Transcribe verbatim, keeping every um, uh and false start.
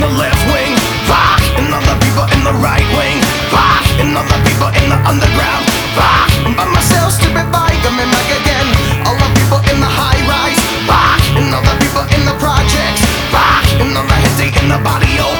the left wing, fuck, and other people in the right wing, fuck, and other people in the underground, fuck. I'm by myself, stupid bike, coming back again. All the people in the high rise, fuck, and other people in the projects, fuck, and other headache in the body.